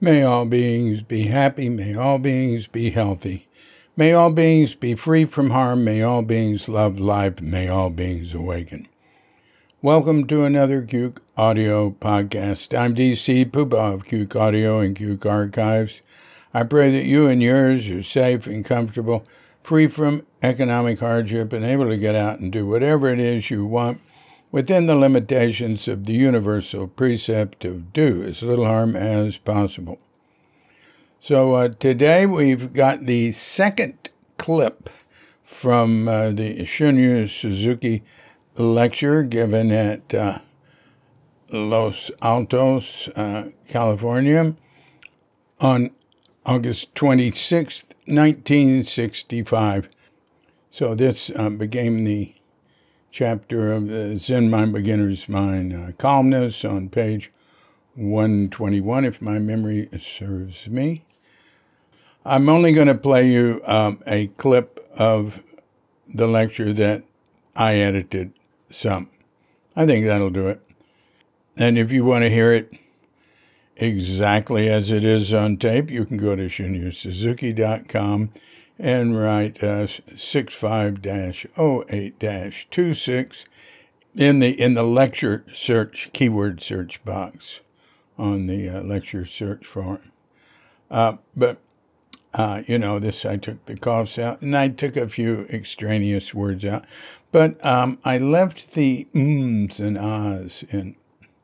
May all beings be happy. May all beings be healthy. May all beings be free from harm. May all beings love life. May all beings awaken. Welcome to another Cuke Audio podcast. I'm DC Puba of Cuke Audio and Cuke Archives. I pray that you and yours are safe and comfortable, free from economic hardship, and able to get out and do whatever it is you want within the limitations of the universal precept of do as little harm as possible. So today we've got the second clip from the Shunryu Suzuki lecture given at Los Altos, California on August 26th, 1965. So this became the chapter of the Zen Mind Beginner's Mind, Calmness, on page 121, if my memory serves me. I'm only going to play you a clip of the lecture that I edited some. I think that'll do it. And if you want to hear it exactly as it is on tape, you can go to shunryusuzuki.com and write 65-08-26 in the lecture search, keyword search box on the lecture search forum. But I took the coughs out, and I took a few extraneous words out. But I left the ums and ahs in,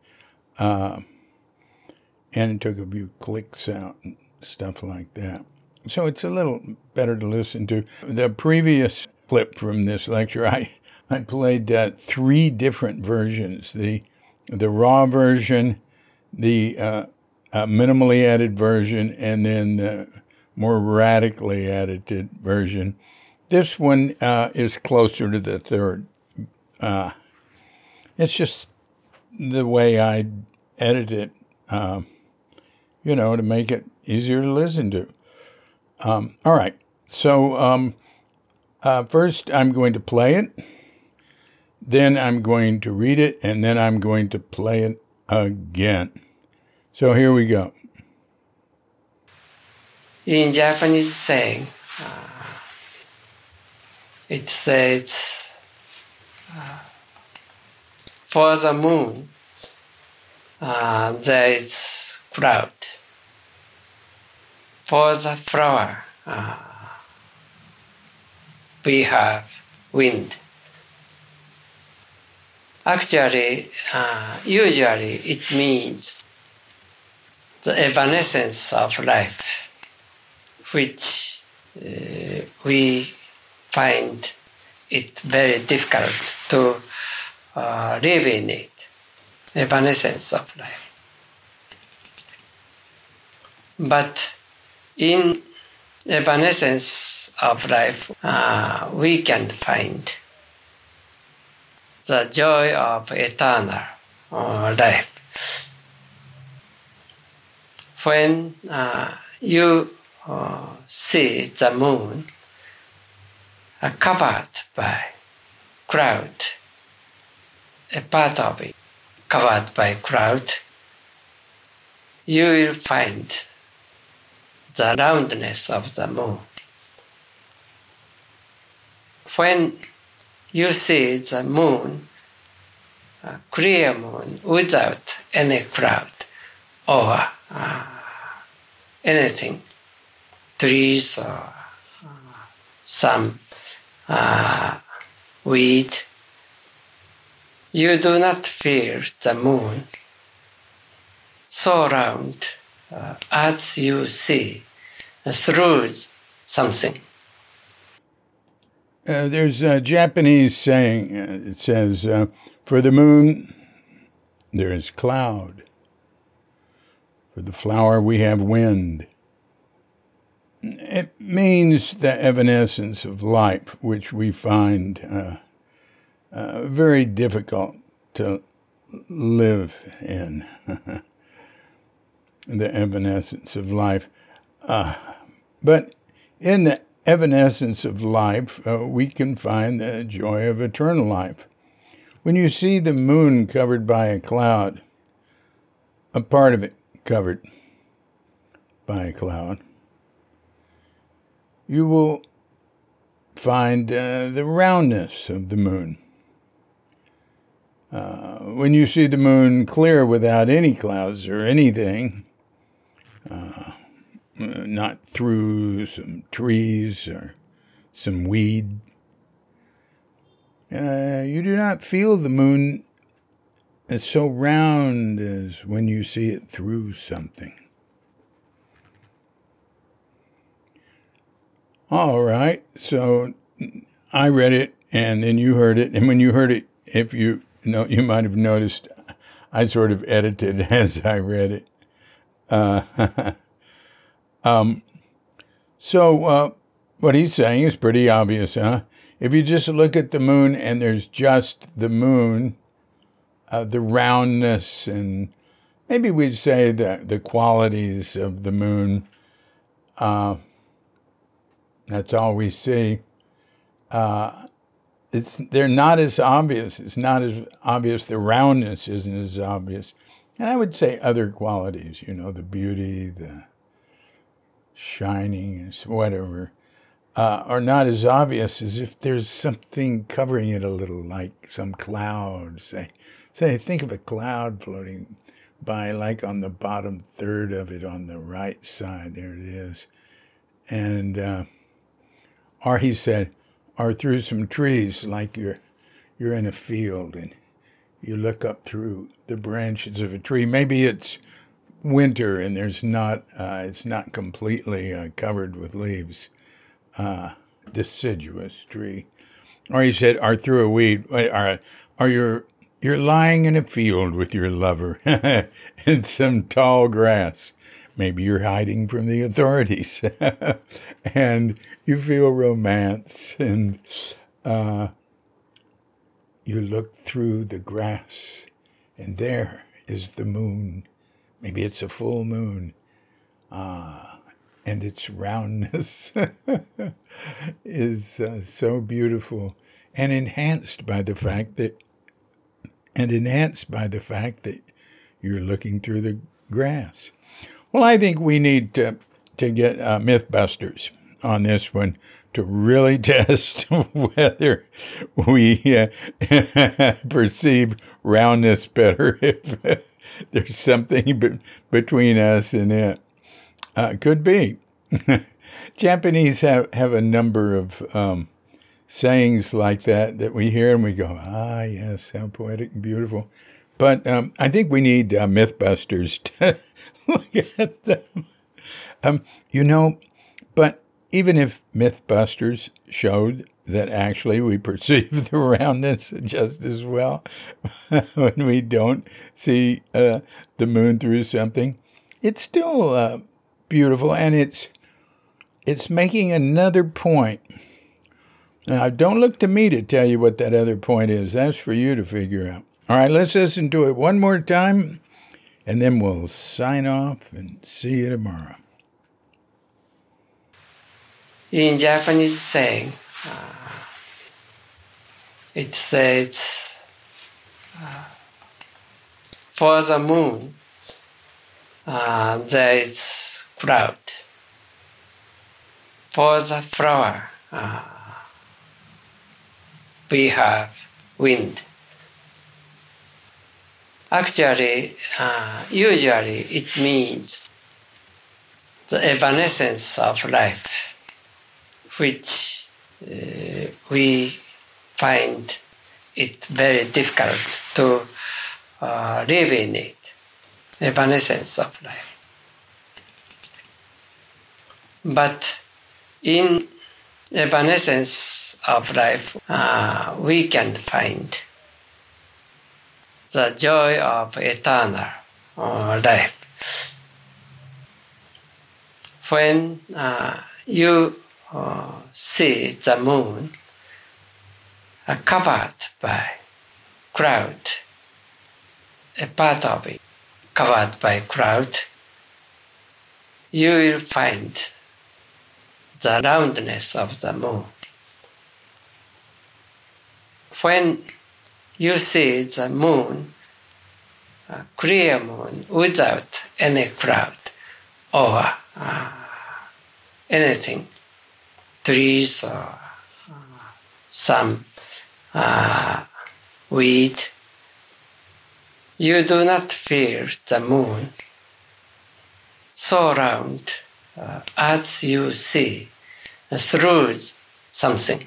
and took a few clicks out and stuff like that. So it's a little better to listen to. The previous clip from this lecture, I played three different versions. The raw version, the minimally edited version, and then the more radically edited version. This one is closer to the third. It's just the way I edit it, to make it easier to listen to. All right. So first I'm going to play it. Then I'm going to read it. And then I'm going to play it again. So here we go. In Japanese saying, it says, for the moon, there is cloud. For the flower, we have wind. Actually, usually it means the evanescence of life, which we find it very difficult to live in it, evanescence of life. But in evanescence of life, we can find the joy of eternal life. When you see the moon covered by cloud, a part of it covered by cloud, you will find the roundness of the moon. When you see the moon, a clear moon without any cloud or anything, trees or some weed, you do not feel the moon so round as you see through something. There's a Japanese saying, it says, for the moon, there is cloud. For the flower, we have wind. It means the evanescence of life, which we find very difficult to live in. The evanescence of life. But in the evanescence of life, we can find the joy of eternal life. When you see the moon covered by a cloud, a part of it covered, by a cloud, you will find the roundness of the moon. When you see the moon clear without any clouds or anything, not through some trees or some weed, you do not feel the moon as so round as when you see it through something. All right, so I read it, and then you heard it, and when you heard it, if you know, you might have noticed I sort of edited as I read it. So what he's saying is pretty obvious, huh? If you just look at the moon and there's just the moon, the roundness, and maybe we'd say the qualities of the moon, that's all we see. They're not as obvious. It's not as obvious. The roundness isn't as obvious. And I would say other qualities, the beauty, the shining, whatever, are not as obvious as if there's something covering it a little, like some cloud. Say, think of a cloud floating by, like on the bottom third of it on the right side. There it is. And, or he said, or through some trees, like you're in a field and you look up through the branches of a tree. Maybe it's winter and there's not, it's not completely covered with leaves, deciduous tree. Or he said, or through a weed, or you're lying in a field with your lover in some tall grass. Maybe you're hiding from the authorities and you feel romance and you look through the grass and there is the moon. Maybe it's a full moon and its roundness is so beautiful and enhanced by the fact that you're looking through the grass. Well, I think we need to get Mythbusters on this one to really test whether we perceive roundness better if there's something between us and it. Could be. Japanese have a number of sayings like that we hear and we go, ah, yes, how poetic and beautiful. But I think we need Mythbusters to look at them. But even if Mythbusters showed that actually we perceive the roundness just as well when we don't see the moon through something, it's still beautiful, and it's making another point. Now, don't look to me to tell you what that other point is. That's for you to figure out. All right, let's listen to it one more time, and then we'll sign off and see you tomorrow. In Japanese saying, it says, for the moon, there is cloud. For the flower, we have wind. Actually, usually it means the evanescence of life, which we find it very difficult to live in it, evanescence of life. But in evanescence of life, we can find the joy of eternal life. When you see the moon covered by cloud, a part of it covered by cloud, you will find the roundness of the moon. When you see the moon, a clear moon without any cloud, or anything, trees or some weed, you do not feel the moon so round as you see through something.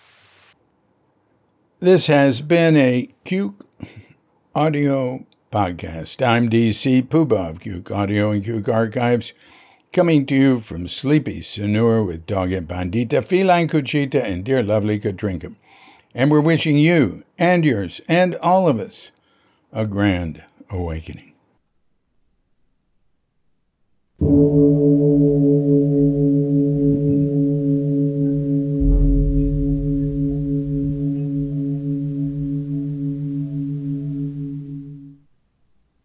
This has been a Cuke Audio podcast. I'm DC Puba of Cuke Audio and Cuke Archives, coming to you from sleepy Sanur with Doggett Bandita, Feline Cuchita, and dear lovely Katrinka. And we're wishing you and yours and all of us a grand awakening.